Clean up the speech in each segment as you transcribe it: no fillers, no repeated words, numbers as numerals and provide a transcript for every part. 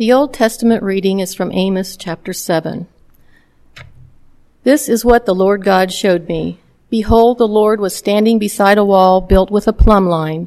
The Old Testament reading is from Amos chapter 7. This is what the Lord God showed me. Behold, the Lord was standing beside a wall built with a plumb line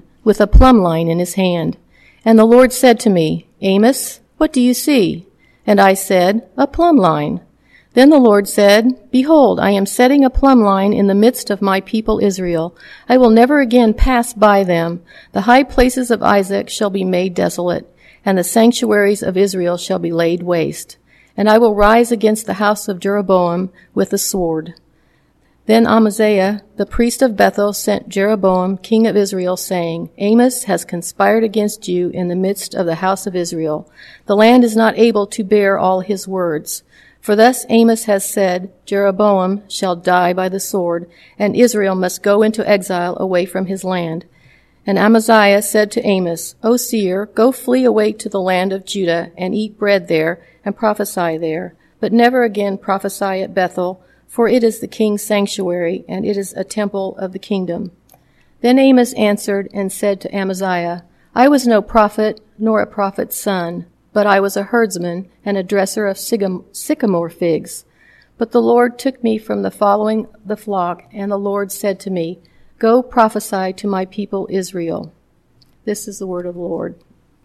in his hand. And the Lord said to me, Amos, what do you see? And I said, a plumb line. Then the Lord said, Behold, I am setting a plumb line in the midst of my people Israel. I will never again pass by them. The high places of Isaac shall be made desolate, and the sanctuaries of Israel shall be laid waste. And I will rise against the house of Jeroboam with the sword. Then Amaziah, the priest of Bethel, sent Jeroboam, king of Israel, saying, Amos has conspired against you in the midst of the house of Israel. The land is not able to bear all his words. For thus Amos has said, Jeroboam shall die by the sword, and Israel must go into exile away from his land. And Amaziah said to Amos, O seer, go flee away to the land of Judah, and eat bread there, and prophesy there. But never again prophesy at Bethel, for it is the king's sanctuary, and it is a temple of the kingdom. Then Amos answered and said to Amaziah, I was no prophet, nor a prophet's son, but I was a herdsman and a dresser of sycamore figs. But the Lord took me from the following the flock, and the Lord said to me, Go prophesy to my people Israel. This is the word of the Lord.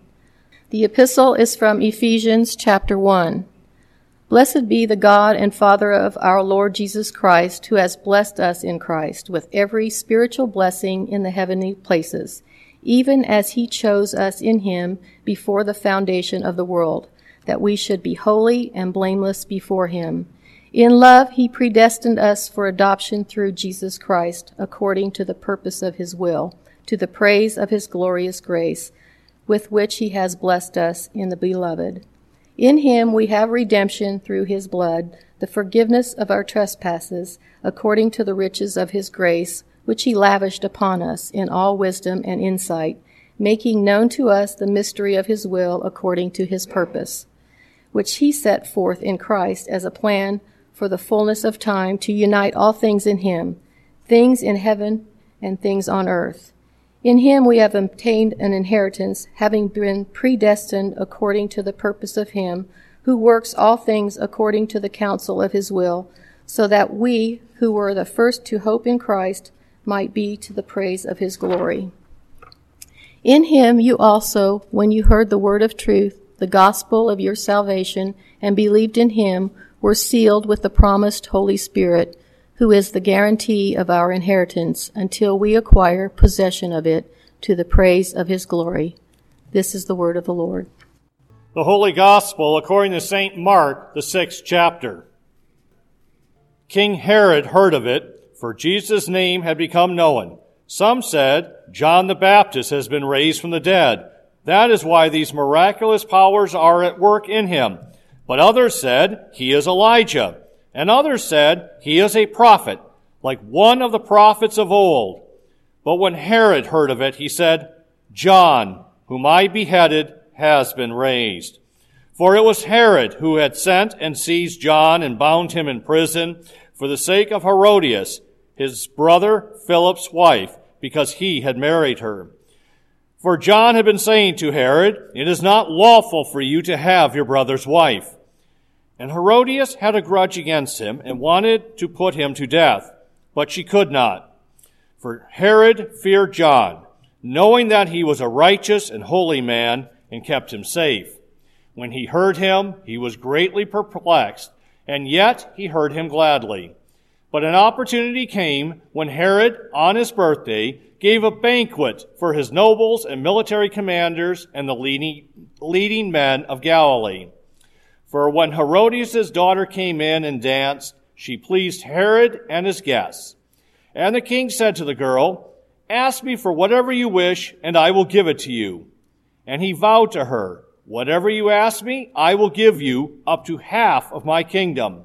The epistle is from Ephesians chapter 1. Blessed be the God and Father of our Lord Jesus Christ, who has blessed us in Christ with every spiritual blessing in the heavenly places, even as he chose us in him before the foundation of the world, that we should be holy and blameless before him. In love he predestined us for adoption through Jesus Christ, according to the purpose of his will, to the praise of his glorious grace, with which he has blessed us in the Beloved. In him we have redemption through his blood, the forgiveness of our trespasses, according to the riches of his grace, which he lavished upon us in all wisdom and insight, making known to us the mystery of his will according to his purpose, which he set forth in Christ as a plan for the fullness of time to unite all things in him, things in heaven and things on earth. In him we have obtained an inheritance, having been predestined according to the purpose of him, who works all things according to the counsel of his will, so that we, who were the first to hope in Christ, might be to the praise of his glory. In him you also, when you heard the word of truth, the gospel of your salvation, and believed in him, were sealed with the promised Holy Spirit, who is the guarantee of our inheritance until we acquire possession of it to the praise of his glory. This is the word of the Lord. The Holy Gospel according to St. Mark, the 6th chapter. King Herod heard of it, for Jesus' name had become known. Some said, John the Baptist has been raised from the dead. That is why these miraculous powers are at work in him. But others said, he is Elijah. And others said, he is a prophet, like one of the prophets of old. But when Herod heard of it, he said, John, whom I beheaded, has been raised. For it was Herod who had sent and seized John and bound him in prison for the sake of Herodias, his brother Philip's wife, because he had married her. For John had been saying to Herod, It is not lawful for you to have your brother's wife. And Herodias had a grudge against him and wanted to put him to death, but she could not. For Herod feared John, knowing that he was a righteous and holy man, and kept him safe. When he heard him, he was greatly perplexed, and yet he heard him gladly. But an opportunity came when Herod, on his birthday, gave a banquet for his nobles and military commanders and the leading men of Galilee. For when Herodias' daughter came in and danced, she pleased Herod and his guests. And the king said to the girl, Ask me for whatever you wish, and I will give it to you. And he vowed to her, Whatever you ask me, I will give you up to half of my kingdom.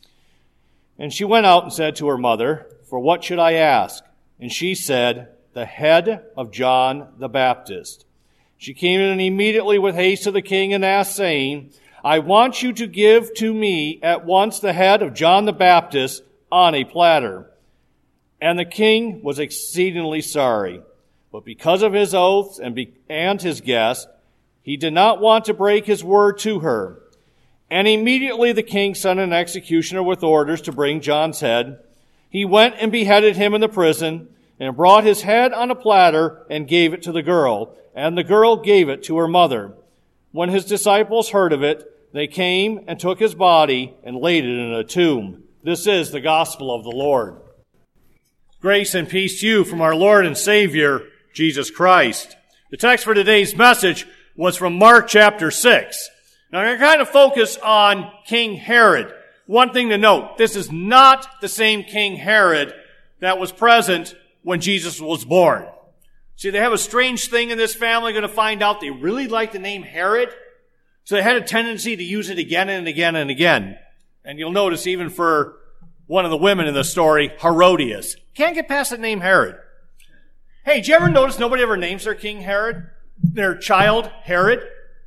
And she went out and said to her mother, For what should I ask? And she said, The head of John the Baptist. She came in immediately with haste to the king and asked, saying, I want you to give to me at once the head of John the Baptist on a platter. And the king was exceedingly sorry. But because of his oaths and his guests, He did not want to break his word to her. And immediately the king sent an executioner with orders to bring John's head. He went and beheaded him in the prison, and brought his head on a platter and gave it to the girl, and the girl gave it to her mother. When his disciples heard of it, they came and took his body and laid it in a tomb. This is the gospel of the Lord. Grace and peace to you from our Lord and Savior, Jesus Christ. The text for today's message was from Mark chapter 6. Now, I'm going to kind of focus on King Herod. One thing to note, this is not the same King Herod that was present when Jesus was born. See, they have a strange thing in this family. Going to find out they really like the name Herod. So they had a tendency to use it again and again and again. And you'll notice even for one of the women in the story, Herodias. Can't get past the name Herod. Hey, did you ever notice nobody ever names their king Herod? Their child Herod?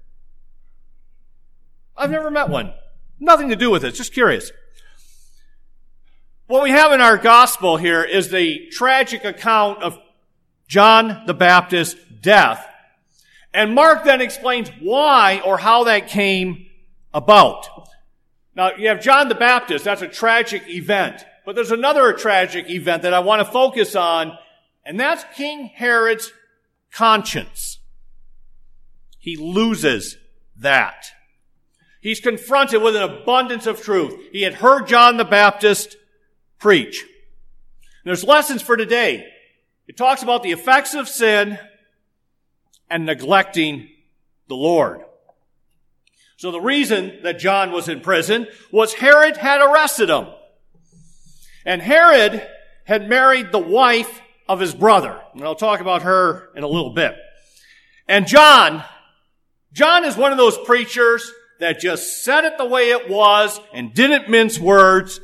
I've never met one. Nothing to do with it. Just curious. What we have in our gospel here is the tragic account of John the Baptist's death. And Mark then explains why or how that came about. Now, you have John the Baptist. That's a tragic event. But there's another tragic event that I want to focus on, and that's King Herod's conscience. He loses that. He's confronted with an abundance of truth. He had heard John the Baptist preach. There's lessons for today. It talks about the effects of sin and neglecting the Lord. So the reason that John was in prison was Herod had arrested him. And Herod had married the wife of his brother. And I'll talk about her in a little bit. And John is one of those preachers that just said it the way it was and didn't mince words.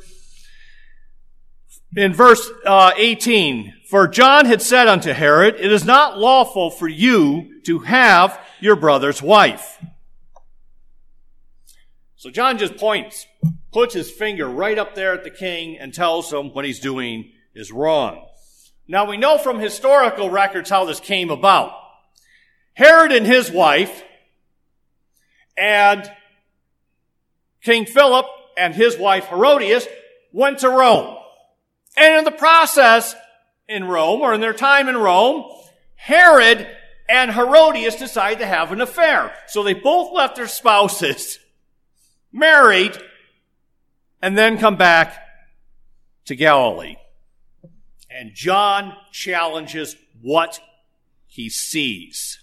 In verse 18, for John had said unto Herod, it is not lawful for you to have your brother's wife. So John just puts his finger right up there at the king and tells him what he's doing is wrong. Now we know from historical records how this came about. Herod and his wife and King Philip and his wife Herodias went to Rome. And in the process in Rome, or in their time in Rome, Herod and Herodias decided to have an affair. So they both left their spouses, married, and then come back to Galilee. And John challenges what he sees.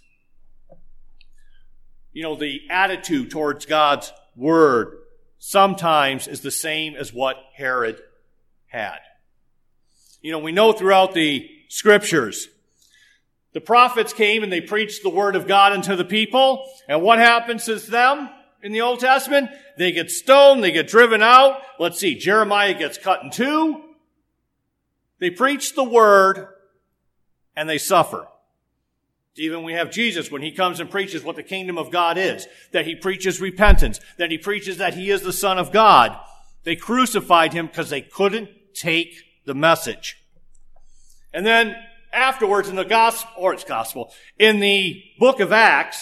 You know, the attitude towards God's word sometimes is the same as what Herod had. You know, we know throughout the scriptures, the prophets came and they preached the word of God unto the people. And what happens to them in the Old Testament? They get stoned, they get driven out. Let's see, Jeremiah gets cut in two. They preach the word and they suffer. Even we have Jesus when he comes and preaches what the kingdom of God is, that he preaches repentance, that he preaches that he is the Son of God. They crucified him because they couldn't take the message. And then afterwards in the gospel, in the book of Acts,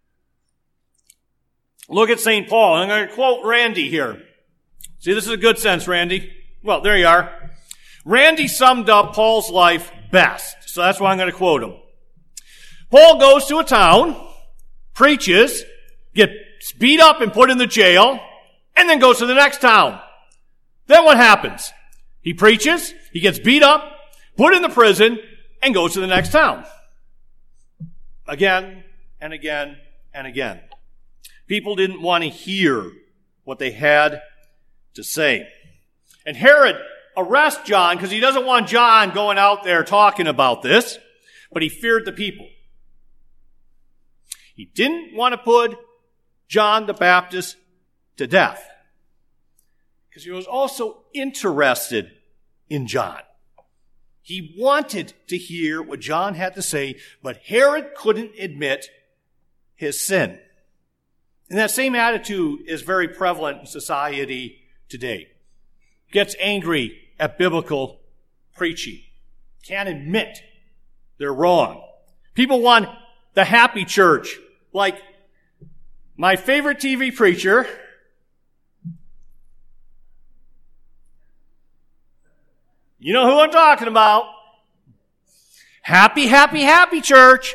look at St. Paul. I'm going to quote Randy here. See, this is a good sense, Randy. Well, there you are. Randy summed up Paul's life best. So that's why I'm going to quote him. Paul goes to a town, preaches, gets beat up and put in the jail, and then goes to the next town. Then what happens? He preaches, he gets beat up, put in the prison, and goes to the next town. Again and again and again. People didn't want to hear what they had to say. And Herod arrests John because he doesn't want John going out there talking about this, but he feared the people. He didn't want to put John the Baptist to death because he was also interested in John. He wanted to hear what John had to say, but Herod couldn't admit his sin. And that same attitude is very prevalent in society today. Gets angry at biblical preaching. Can't admit they're wrong. People want the happy church, like My favorite TV preacher, you know who I'm talking about. Happy, happy, happy church.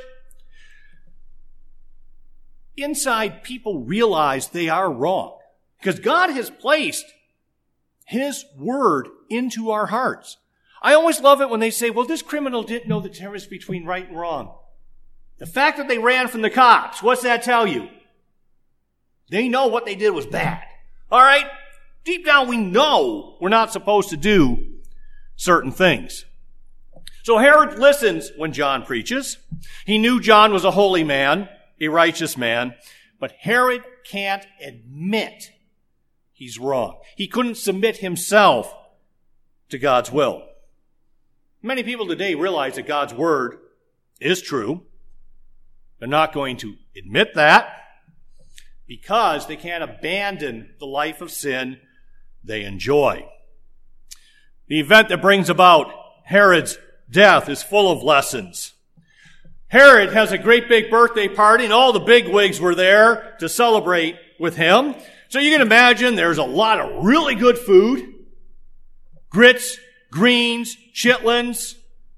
Inside, people realize they are wrong because God has placed His word into our hearts. I always love it when they say, well, this criminal didn't know the difference between right and wrong. The fact that they ran from the cops, what's that tell you? They know what they did was bad. All right? Deep down, we know we're not supposed to do certain things. So Herod listens when John preaches. He knew John was a holy man, a righteous man, but Herod can't admit he's wrong. He couldn't submit himself to God's will. Many people today realize that God's word is true. They're not going to admit that because they can't abandon the life of sin they enjoy. The event that brings about Herod's death is full of lessons. Herod has a great big birthday party, and all the bigwigs were there to celebrate with him. So you can imagine there's a lot of really good food. Grits, greens, chitlins.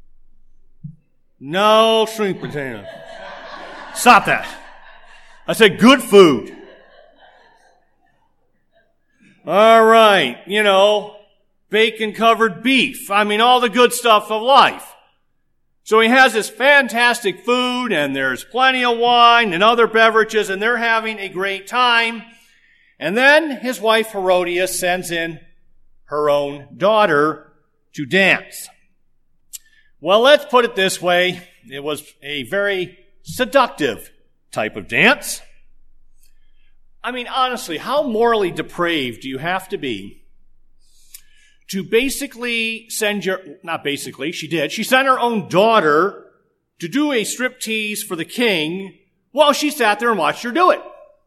No sweet potato. Stop that. I said good food. All right, bacon-covered beef. All the good stuff of life. So he has this fantastic food, and there's plenty of wine and other beverages, and they're having a great time. And then his wife Herodias sends in her own daughter to dance. Well, let's put it this way. It was a very seductive type of dance. Honestly, how morally depraved do you have to be to basically send she sent her own daughter to do a striptease for the king while she sat there and watched her do it?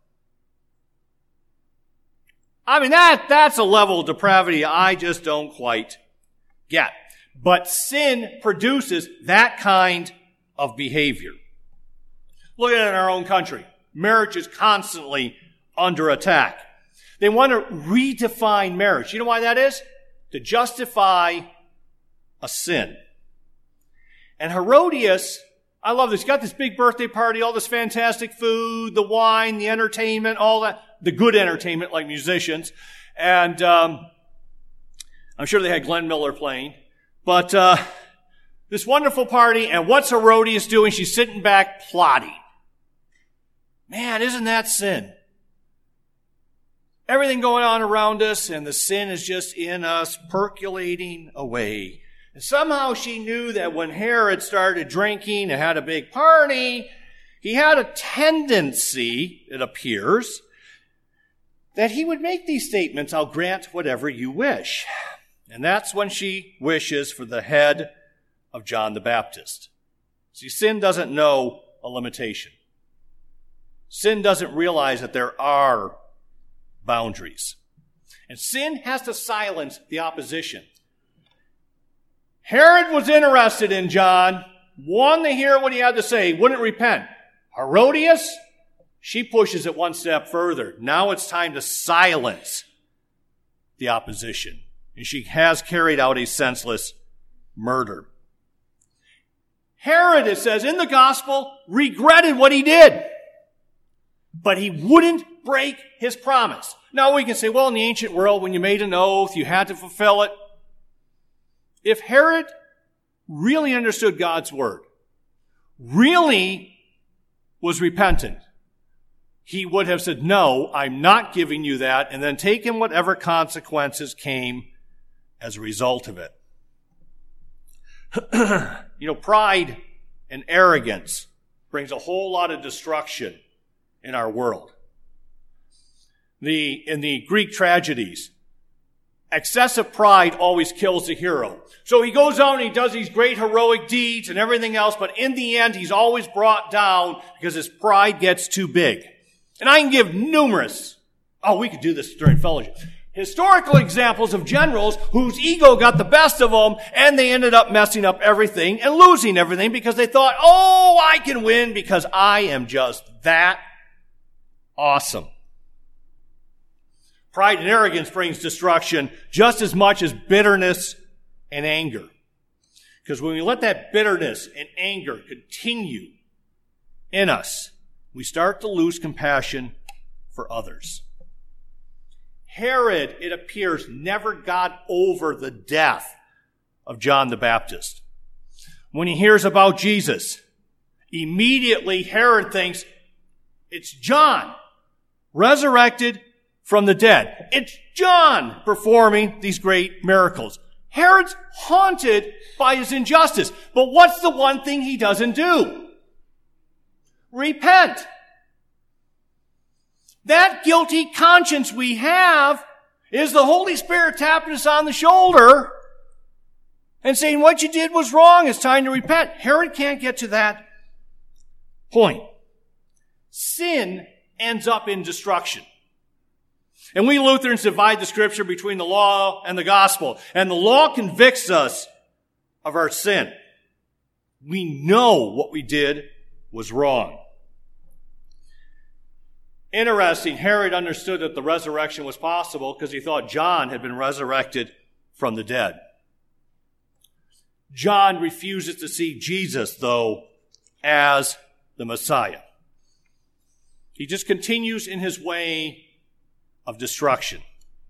That's a level of depravity I just don't quite get. But sin produces that kind of behavior. Look at it in our own country. Marriage is constantly under attack. They want to redefine marriage. You know why that is? To justify a sin. And Herodias, I love this. Got this big birthday party, all this fantastic food, the wine, the entertainment, all that, the good entertainment like musicians. And I'm sure they had Glenn Miller playing. But this wonderful party, and what's Herodias doing? She's sitting back plotting. Man, isn't that sin? Everything going on around us, and the sin is just in us, percolating away. And somehow she knew that when Herod started drinking and had a big party, he had a tendency, it appears, that he would make these statements, I'll grant whatever you wish. And that's when she wishes for the head of John the Baptist. See, sin doesn't know a limitation. Sin doesn't realize that there are boundaries. And sin has to silence the opposition. Herod was interested in John, wanted to hear what he had to say, wouldn't repent. Herodias, she pushes it one step further. Now it's time to silence the opposition. And she has carried out a senseless murder. Herod, it says in the gospel, regretted what he did. But he wouldn't break his promise. Now we can say, well, in the ancient world, when you made an oath, you had to fulfill it. If Herod really understood God's word, really was repentant, he would have said, no, I'm not giving you that, and then taken whatever consequences came as a result of it. Pride and arrogance brings a whole lot of destruction in our world. In the Greek tragedies, excessive pride always kills the hero. So he goes out and he does these great heroic deeds and everything else, but in the end, he's always brought down because his pride gets too big. And I can give numerous, we could do this during fellowship, historical examples of generals whose ego got the best of them and they ended up messing up everything and losing everything because they thought, I can win because I am just that awesome. Pride and arrogance brings destruction just as much as bitterness and anger. Because when we let that bitterness and anger continue in us, we start to lose compassion for others. Herod, it appears, never got over the death of John the Baptist. When he hears about Jesus, immediately Herod thinks it's John, resurrected from the dead. It's John performing these great miracles. Herod's haunted by his injustice. But what's the one thing he doesn't do? Repent. That guilty conscience we have is the Holy Spirit tapping us on the shoulder and saying, what you did was wrong. It's time to repent. Herod can't get to that point. Sin ends up in destruction. And we Lutherans divide the Scripture between the law and the gospel. And the law convicts us of our sin. We know what we did was wrong. Interesting, Herod understood that the resurrection was possible because he thought John had been resurrected from the dead. John refuses to see Jesus, though, as the Messiah. He just continues in his way of destruction.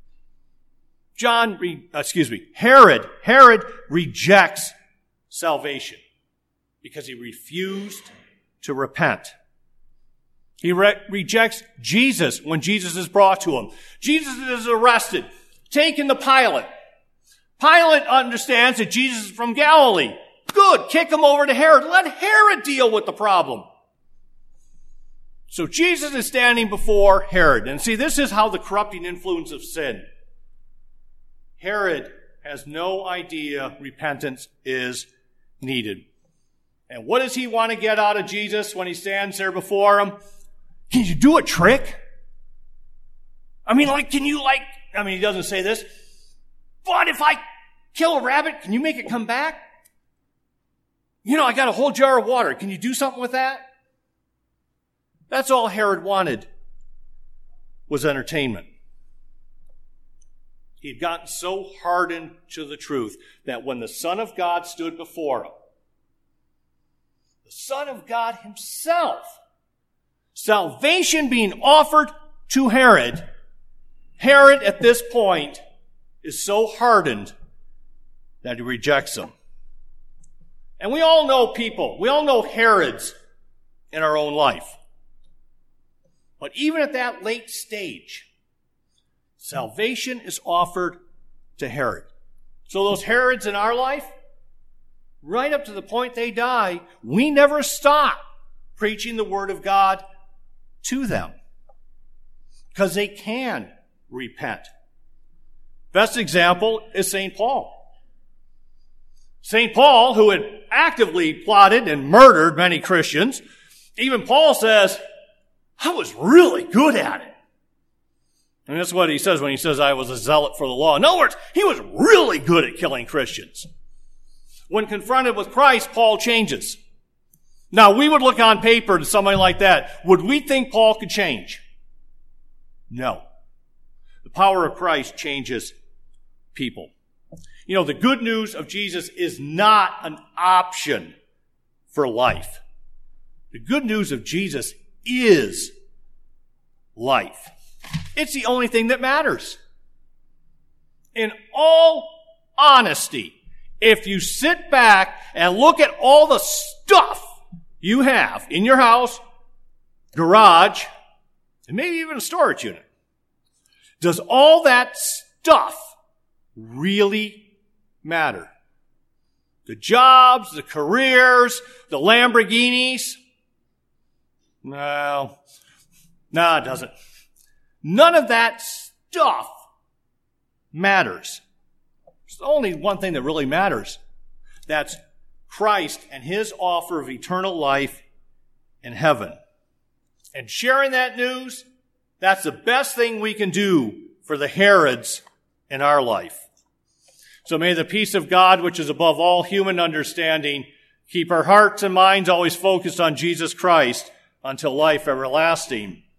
Herod rejects salvation because he refused to repent. He rejects Jesus when Jesus is brought to him. Jesus is arrested, taken to Pilate. Pilate understands that Jesus is from Galilee. Good, kick him over to Herod. Let Herod deal with the problem. So Jesus is standing before Herod. And see, this is how the corrupting influence of sin. Herod has no idea repentance is needed. And what does he want to get out of Jesus when he stands there before him? Can you do a trick? He doesn't say this, but if I kill a rabbit, can you make it come back? I got a whole jar of water. Can you do something with that? That's all Herod wanted, was entertainment. He'd gotten so hardened to the truth that when the Son of God stood before him, the Son of God himself, salvation being offered to Herod, Herod at this point is so hardened that he rejects him. And we all know people, we all know Herods in our own life. But even at that late stage, salvation is offered to Herod. So those Herods in our life, right up to the point they die, we never stop preaching the Word of God to them because they can repent. Best example is St. Paul. St. Paul, who had actively plotted and murdered many Christians, even Paul says, I was really good at it. And that's what he says when he says, I was a zealot for the law. In other words, he was really good at killing Christians. When confronted with Christ, Paul changes. Now, we would look on paper to somebody like that. Would we think Paul could change? No. The power of Christ changes people. The good news of Jesus is not an option for life. The good news of Jesus is life. It's the only thing that matters. In all honesty, if you sit back and look at all the stuff you have in your house, garage, and maybe even a storage unit, does all that stuff really matter? The jobs, the careers, the Lamborghinis? No, it doesn't. None of that stuff matters. There's only one thing that really matters. That's Christ and his offer of eternal life in heaven. And sharing that news, that's the best thing we can do for the Herods in our life. So may the peace of God, which is above all human understanding, keep our hearts and minds always focused on Jesus Christ until life everlasting.